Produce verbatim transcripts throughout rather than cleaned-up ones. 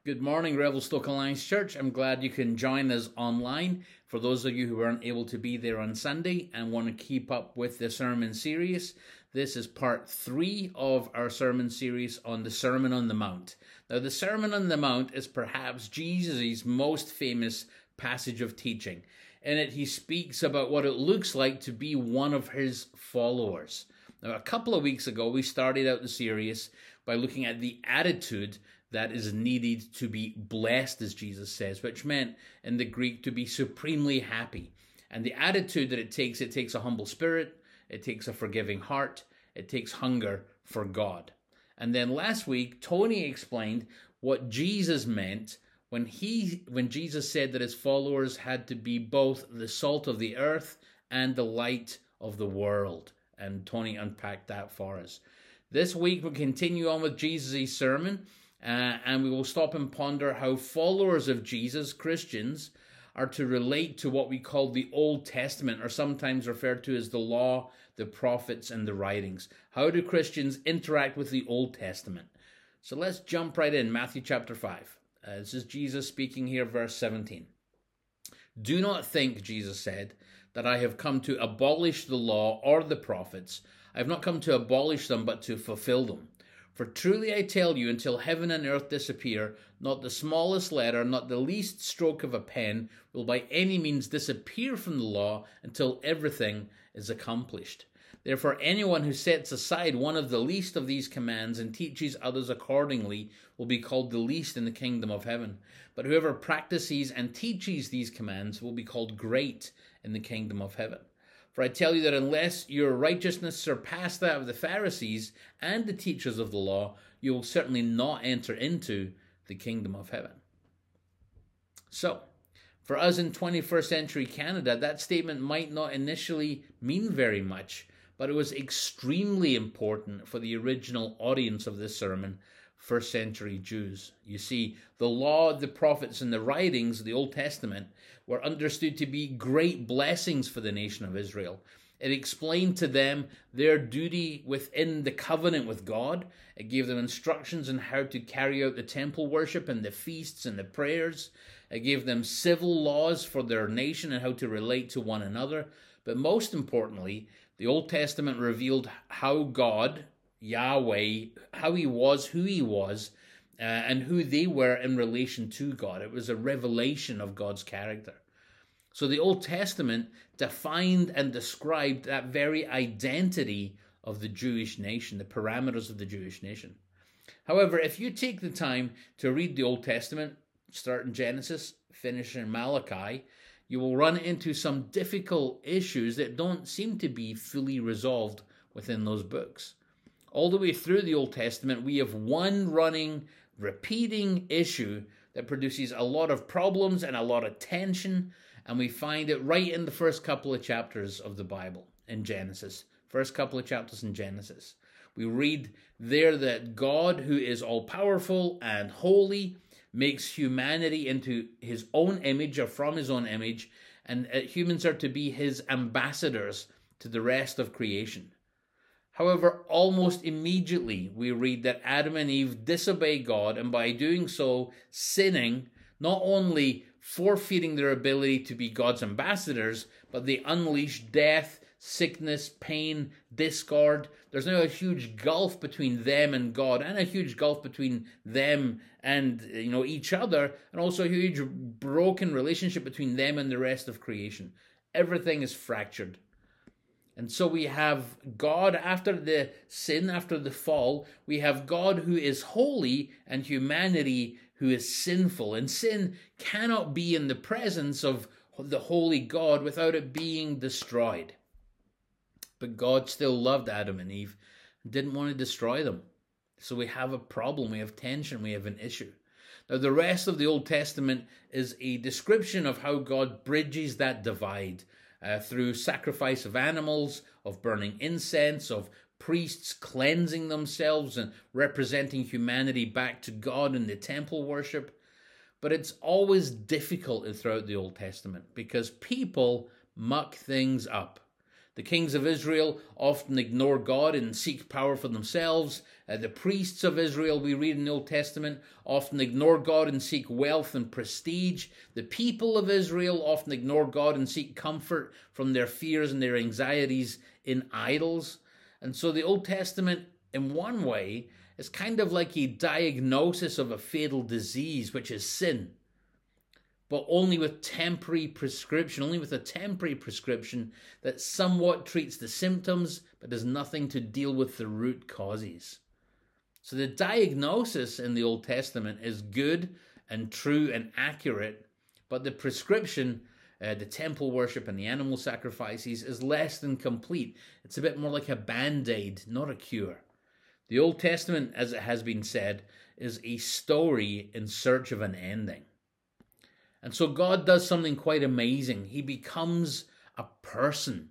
Good morning, Revelstoke Alliance Church. I'm glad you can join us online. For those of you who weren't able to be there on Sunday and want to keep up with the sermon series, this is part three of our sermon series on the Sermon on the Mount. Now, the Sermon on the Mount is perhaps Jesus' most famous passage of teaching. In it, he speaks about what it looks like to be one of his followers. Now, a couple of weeks ago, we started out the series by looking at the attitude that is needed to be blessed, as Jesus says, which meant in the Greek to be supremely happy. And the attitude that it takes, it takes a humble spirit, it takes a forgiving heart, it takes hunger for God. And then last week, Tony explained what Jesus meant when he, when Jesus said that his followers had to be both the salt of the earth and the light of the world. And Tony unpacked that for us. This week, we'll continue on with Jesus' sermon. Uh, and we will stop and ponder how followers of Jesus, Christians, are to relate to what we call the Old Testament, or sometimes referred to as the law, the prophets, and the writings. How do Christians interact with the Old Testament? So let's jump right in, Matthew chapter five. Uh, this is Jesus speaking here, verse seventeen. Do not think, Jesus said, that I have come to abolish the law or the prophets. I have not come to abolish them, but to fulfill them. For truly I tell you, until heaven and earth disappear, not the smallest letter, not the least stroke of a pen will by any means disappear from the law until everything is accomplished. Therefore, anyone who sets aside one of the least of these commands and teaches others accordingly will be called the least in the kingdom of heaven. But whoever practices and teaches these commands will be called great in the kingdom of heaven. For I tell you that unless your righteousness surpass that of the Pharisees and the teachers of the law, you will certainly not enter into the kingdom of heaven. So, for us in twenty-first century Canada, that statement might not initially mean very much, but it was extremely important for the original audience of this sermon, first century Jews. You see, the law, the prophets, and the writings of the Old Testament were understood to be great blessings for the nation of Israel. It explained to them their duty within the covenant with God. It gave them instructions on how to carry out the temple worship and the feasts and the prayers. It gave them civil laws for their nation and how to relate to one another. But most importantly, the Old Testament revealed how God, Yahweh, how he was, who he was, uh, and who they were in relation to God. It was a revelation of God's character. So the Old Testament defined and described that very identity of the Jewish nation, the parameters of the Jewish nation. However, if you take the time to read the Old Testament, start in Genesis, finish in Malachi, you will run into some difficult issues that don't seem to be fully resolved within those books. All the way through the Old Testament, we have one running, repeating issue that produces a lot of problems and a lot of tension, and we find it right in the first couple of chapters of the Bible in Genesis. First couple of chapters in Genesis. We read there that God, who is all-powerful and holy, makes humanity into his own image or from his own image, and humans are to be his ambassadors to the rest of creation. However, almost immediately we read that Adam and Eve disobey God, and by doing so, sinning, not only forfeiting their ability to be God's ambassadors, but they unleash death, sickness, pain, discord. There's now a huge gulf between them and God, and a huge gulf between them and you know each other, and also a huge broken relationship between them and the rest of creation. Everything is fractured. And so we have God after the sin, after the fall. We have God who is holy and humanity who is sinful. And sin cannot be in the presence of the holy God without it being destroyed. But God still loved Adam and Eve and didn't want to destroy them. So we have a problem, we have tension, we have an issue. Now the rest of the Old Testament is a description of how God bridges that divide. Uh, through sacrifice of animals, of burning incense, of priests cleansing themselves and representing humanity back to God in the temple worship. But it's always difficult throughout the Old Testament because people muck things up. The kings of Israel often ignore God and seek power for themselves. Uh, the priests of Israel, we read in the Old Testament, often ignore God and seek wealth and prestige. The people of Israel often ignore God and seek comfort from their fears and their anxieties in idols. And so the Old Testament, in one way, is kind of like a diagnosis of a fatal disease, which is sin, but only with temporary prescription, only with a temporary prescription that somewhat treats the symptoms, but does nothing to deal with the root causes. So the diagnosis in the Old Testament is good and true and accurate, but the prescription, uh, the temple worship and the animal sacrifices, is less than complete. It's a bit more like a band-aid, not a cure. The Old Testament, as it has been said, is a story in search of an ending. And so God does something quite amazing. He becomes a person.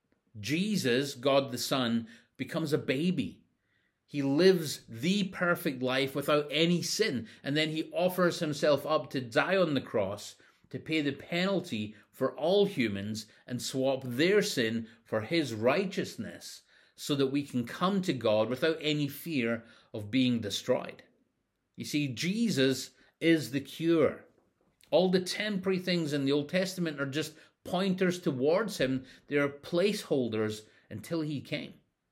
Jesus, God the Son, becomes a baby. He lives the perfect life without any sin. And then he offers himself up to die on the cross to pay the penalty for all humans and swap their sin for his righteousness so that we can come to God without any fear of being destroyed. You see, Jesus is the cure. All the temporary things in the Old Testament are just pointers towards him. They are placeholders until he came.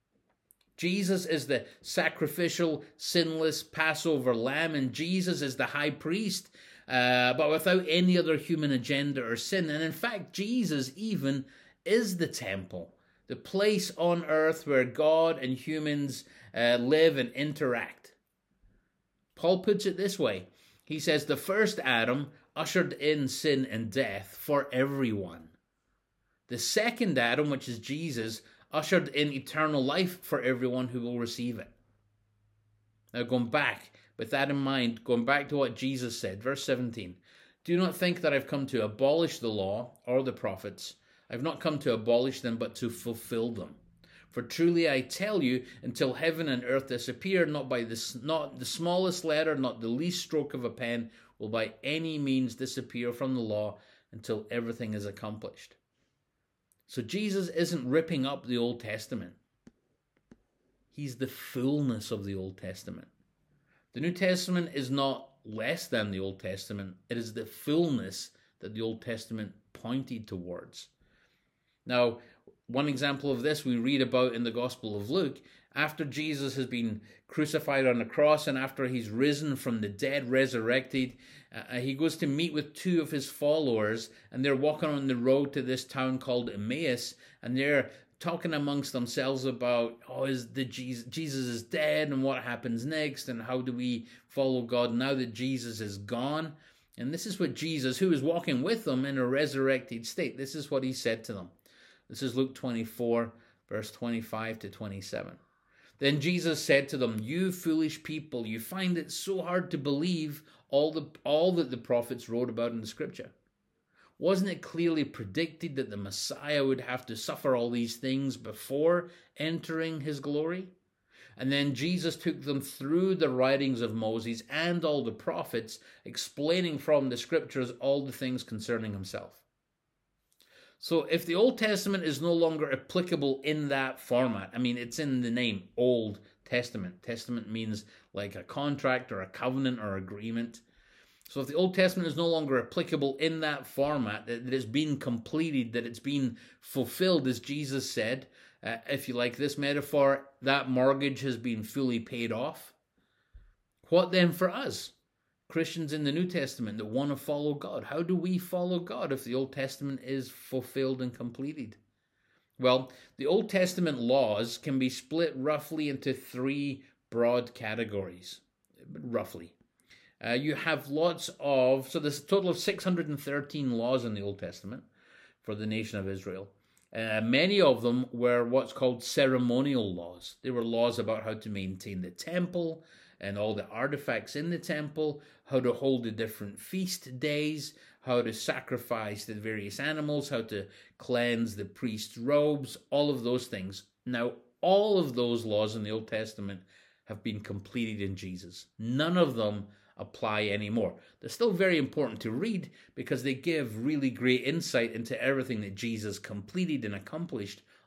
Jesus is the sacrificial, sinless Passover lamb, and Jesus is the high priest, uh, but without any other human agenda or sin. And in fact, Jesus even is the temple, the place on earth where God and humans uh, live and interact. Paul puts it this way. He says, the first Adam ushered in sin and death for everyone. The second Adam, which is Jesus, ushered in eternal life for everyone who will receive it. Now going back, with that in mind, going back to what Jesus said, verse seventeen, do not think that I've come to abolish the law or the prophets. I've not come to abolish them, but to fulfill them. For truly I tell you, until heaven and earth disappear, not by the, not the smallest letter, not the least stroke of a pen, will by any means disappear from the law until everything is accomplished. So Jesus isn't ripping up the Old Testament. He's the fullness of the Old Testament. The New Testament is not less than the Old Testament. It is the fullness that the Old Testament pointed towards. Now, one example of this we read about in the Gospel of Luke. After Jesus has been crucified on the cross and after he's risen from the dead, resurrected, uh, he goes to meet with two of his followers, and they're walking on the road to this town called Emmaus, and they're talking amongst themselves about, oh, is the Jesus, Jesus is dead, and what happens next, and how do we follow God now that Jesus is gone? And this is what Jesus, who is walking with them in a resurrected state, this is what he said to them. This is Luke twenty-four, verse twenty-five to twenty-seven. Then Jesus said to them, you foolish people, you find it so hard to believe all the all that the prophets wrote about in the scripture. Wasn't it clearly predicted that the Messiah would have to suffer all these things before entering his glory? And then Jesus took them through the writings of Moses and all the prophets, explaining from the scriptures all the things concerning himself. So if the Old Testament is no longer applicable in that format, I mean, it's in the name, Old Testament. Testament means like a contract or a covenant or agreement. So if the Old Testament is no longer applicable in that format, that it's been completed, that it's been fulfilled, as Jesus said, uh, if you like this metaphor, that mortgage has been fully paid off. What then for us? Christians in the New Testament that want to follow God. How do we follow God if the Old Testament is fulfilled and completed? Well, the Old Testament laws can be split roughly into three broad categories, roughly. Uh, you have lots of, so there's a total of six hundred thirteen laws in the Old Testament for the nation of Israel. Uh, many of them were what's called ceremonial laws. They were laws about how to maintain the temple and all the artifacts in the temple, how to hold the different feast days, how to sacrifice the various animals, how to cleanse the priest's robes, all of those things. Now, all of those laws in the Old Testament have been completed in Jesus. None of them apply anymore. They're still very important to read because they give really great insight into everything that Jesus completed and accomplished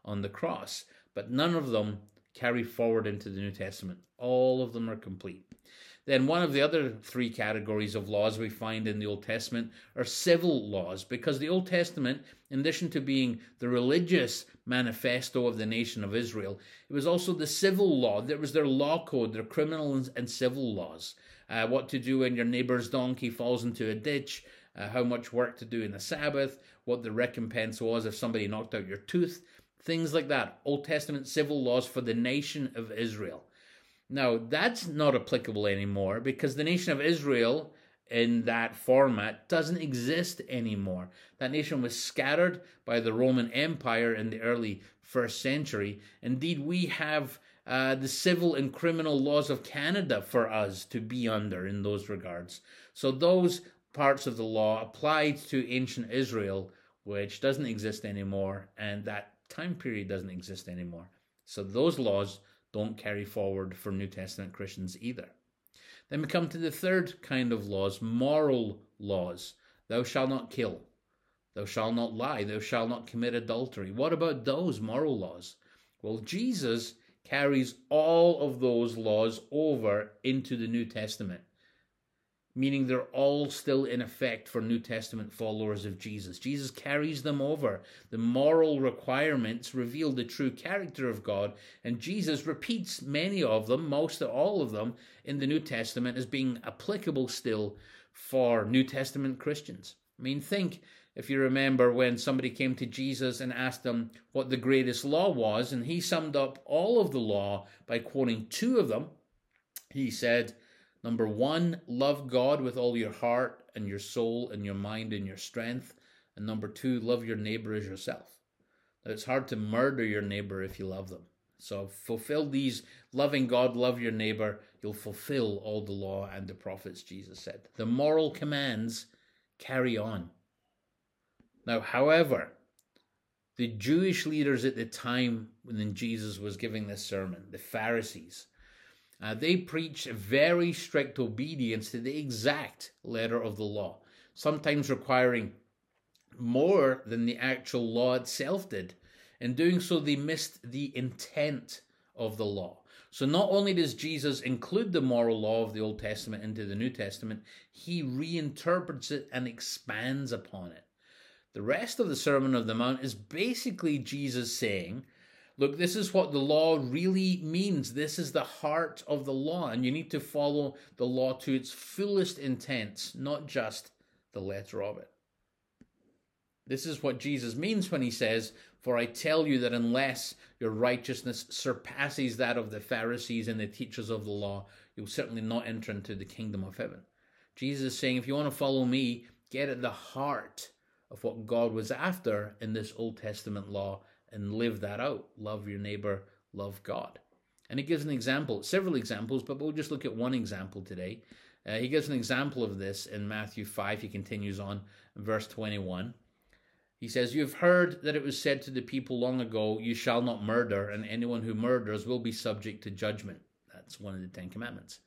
on the cross. But none of them carry forward into the New Testament. All of them are complete. Then one of the other three categories of laws we find in the Old Testament are civil laws, because the Old Testament, in addition to being the religious manifesto of the nation of Israel, it was also the civil law. There was their law code, their criminal and civil laws. Uh, what to do when your neighbor's donkey falls into a ditch, uh, how much work to do in the Sabbath, what the recompense was if somebody knocked out your tooth, things like that. Old Testament civil laws for the nation of Israel. Now, that's not applicable anymore because the nation of Israel in that format doesn't exist anymore. That nation was scattered by the Roman Empire in the early first century. Indeed, we have uh, the civil and criminal laws of Canada for us to be under in those regards. So those parts of the law applied to ancient Israel, which doesn't exist anymore, and that time period doesn't exist anymore. So those laws don't carry forward for New Testament Christians either. Then we come to the third kind of laws, moral laws. Thou shalt not kill. Thou shalt not lie. Thou shalt not commit adultery. What about those moral laws? Well, Jesus carries all of those laws over into the New Testament, meaning they're all still in effect for New Testament followers of Jesus. Jesus carries them over. The moral requirements reveal the true character of God, and Jesus repeats many of them, most of all of them, in the New Testament as being applicable still for New Testament Christians. I mean, think, if you remember, when somebody came to Jesus and asked him what the greatest law was, and he summed up all of the law by quoting two of them. He said, number one, love God with all your heart and your soul and your mind and your strength. And number two, love your neighbor as yourself. Now, it's hard to murder your neighbor if you love them. So fulfill these, loving God, love your neighbor. You'll fulfill all the law and the prophets, Jesus said. The moral commands carry on. Now, however, the Jewish leaders at the time when Jesus was giving this sermon, the Pharisees, Uh, they preach a very strict obedience to the exact letter of the law, sometimes requiring more than the actual law itself did. In doing so, they missed the intent of the law. So not only does Jesus include the moral law of the Old Testament into the New Testament, he reinterprets it and expands upon it. The rest of the Sermon on the Mount is basically Jesus saying, look, this is what the law really means. This is the heart of the law, and you need to follow the law to its fullest intents, not just the letter of it. This is what Jesus means when he says, for I tell you that unless your righteousness surpasses that of the Pharisees and the teachers of the law, you'll certainly not enter into the kingdom of heaven. Jesus is saying, if you want to follow me, get at the heart of what God was after in this Old Testament law, and live that out. Love your neighbor, love God. And he gives an example, several examples, but we'll just look at one example today. Uh, he gives an example of this in Matthew five. He continues on in verse twenty-one. He says, you have heard that it was said to the people long ago, you shall not murder, and anyone who murders will be subject to judgment. That's one of the Ten Commandments.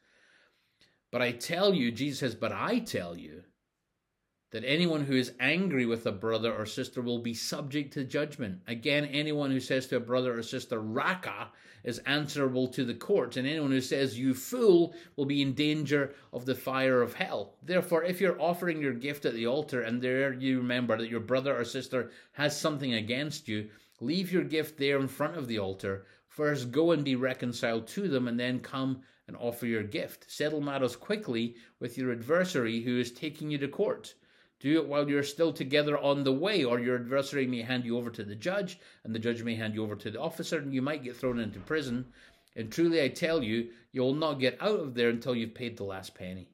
But I tell you, Jesus says, but I tell you, that anyone who is angry with a brother or sister will be subject to judgment. Again, anyone who says to a brother or sister, Raka, is answerable to the court, and anyone who says, you fool, will be in danger of the fire of hell. Therefore, if you're offering your gift at the altar, and there you remember that your brother or sister has something against you, leave your gift there in front of the altar. First, go and be reconciled to them, and then come and offer your gift. Settle matters quickly with your adversary who is taking you to court. Do it while you're still together on the way, or your adversary may hand you over to the judge, and the judge may hand you over to the officer, and you might get thrown into prison. And truly I tell you, you'll not get out of there until you've paid the last penny.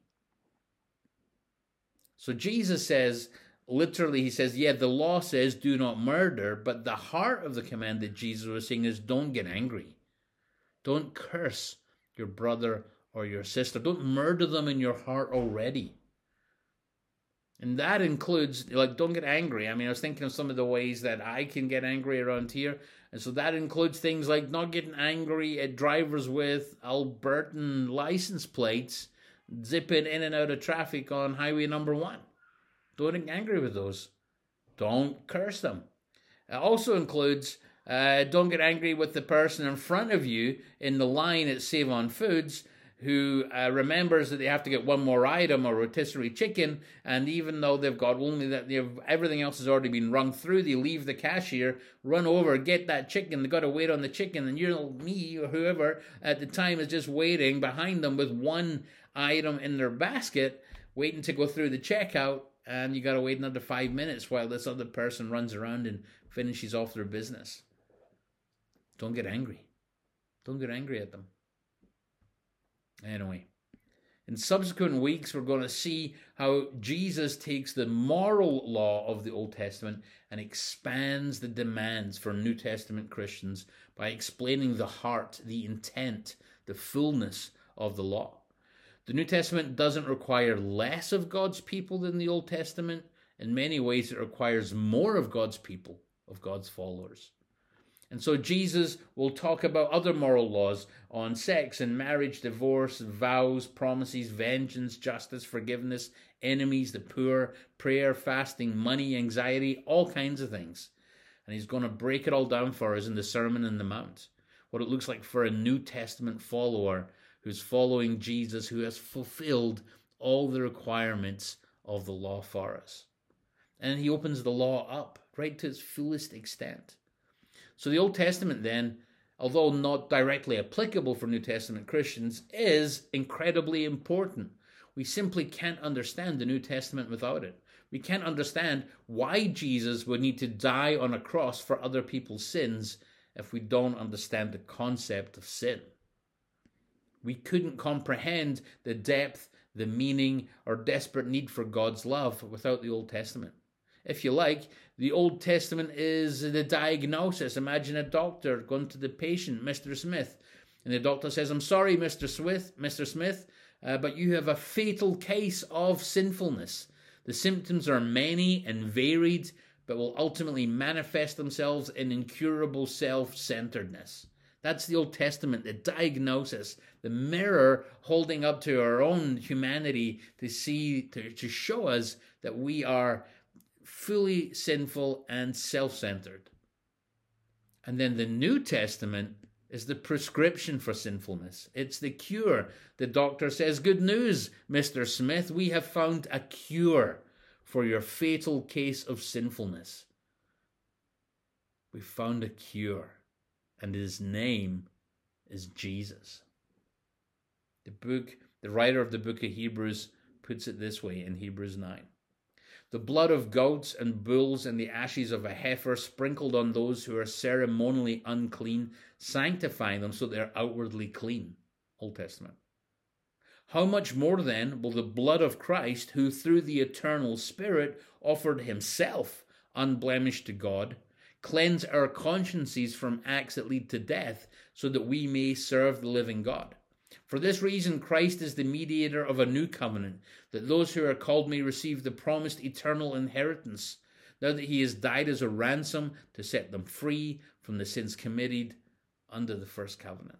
So Jesus says, literally, he says, yeah, the law says do not murder, but the heart of the command that Jesus was saying is don't get angry. Don't curse your brother or your sister. Don't murder them in your heart already. And that includes, like, don't get angry. I mean, I was thinking of some of the ways that I can get angry around here. And so that includes things like not getting angry at drivers with Albertan license plates zipping in and out of traffic on highway number one. Don't get angry with those. Don't curse them. It also includes Uh, don't get angry with the person in front of you in the line at Save On Foods who uh, remembers that they have to get one more item or rotisserie chicken, and even though they've got only that, they have, everything else has already been rung through, they leave the cashier, run over, get that chicken, they've got to wait on the chicken, and you're me or whoever at the time is just waiting behind them with one item in their basket, waiting to go through the checkout, and you got to wait another five minutes while this other person runs around and finishes off their business. Don't get angry. Don't get angry at them. Anyway, in subsequent weeks, we're going to see how Jesus takes the moral law of the Old Testament and expands the demands for New Testament Christians by explaining the heart, the intent, the fullness of the law. The New Testament doesn't require less of God's people than the Old Testament. In many ways, it requires more of God's people, of God's followers. And so Jesus will talk about other moral laws on sex and marriage, divorce, vows, promises, vengeance, justice, forgiveness, enemies, the poor, prayer, fasting, money, anxiety, all kinds of things. And he's going to break it all down for us in the Sermon on the Mount, what it looks like for a New Testament follower who's following Jesus, who has fulfilled all the requirements of the law for us. And he opens the law up right to its fullest extent. So the Old Testament then, although not directly applicable for New Testament Christians, is incredibly important. We simply can't understand the New Testament without it. We can't understand why Jesus would need to die on a cross for other people's sins if we don't understand the concept of sin. We couldn't comprehend the depth, the meaning, or desperate need for God's love without the Old Testament. If you like, the Old Testament is the diagnosis. Imagine a doctor going to the patient, Mister Smith, and the doctor says, "I'm sorry, Mister Smith, Mister Smith, uh, but you have a fatal case of sinfulness. The symptoms are many and varied, but will ultimately manifest themselves in incurable self-centeredness." That's the Old Testament, the diagnosis, the mirror holding up to our own humanity to see, to, to show us that we are fully sinful and self-centered. And then the New Testament is the prescription for sinfulness. It's the cure. The doctor says, "Good news, Mister Smith, we have found a cure for your fatal case of sinfulness." We found a cure, and his name is Jesus. The book, the writer of the book of Hebrews puts it this way in Hebrews nine. "The blood of goats and bulls and the ashes of a heifer sprinkled on those who are ceremonially unclean, sanctifying them so they're outwardly clean." Old Testament. "How much more then will the blood of Christ, who through the eternal Spirit offered himself unblemished to God, cleanse our consciences from acts that lead to death, so that we may serve the living God? For this reason, Christ is the mediator of a new covenant, that those who are called may receive the promised eternal inheritance, now that he has died as a ransom to set them free from the sins committed under the first covenant."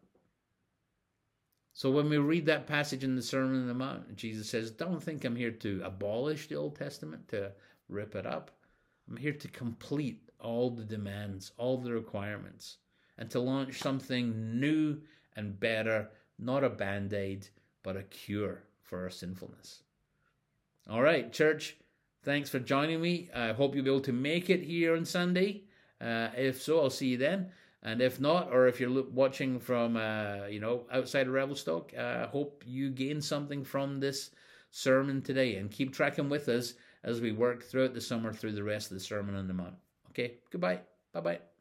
So when we read that passage in the Sermon on the Mount, Jesus says, don't think I'm here to abolish the Old Testament, to rip it up. I'm here to complete all the demands, all the requirements, and to launch something new and better, not a band-aid, but a cure for our sinfulness. All right, church, thanks for joining me. I hope you'll be able to make it here on Sunday. Uh, if so, I'll see you then. And if not, or if you're watching from, uh, you know, outside of Revelstoke, I uh, hope you gain something from this sermon today. And keep tracking with us as we work throughout the summer through the rest of the Sermon on the Mount. Okay, goodbye. Bye-bye.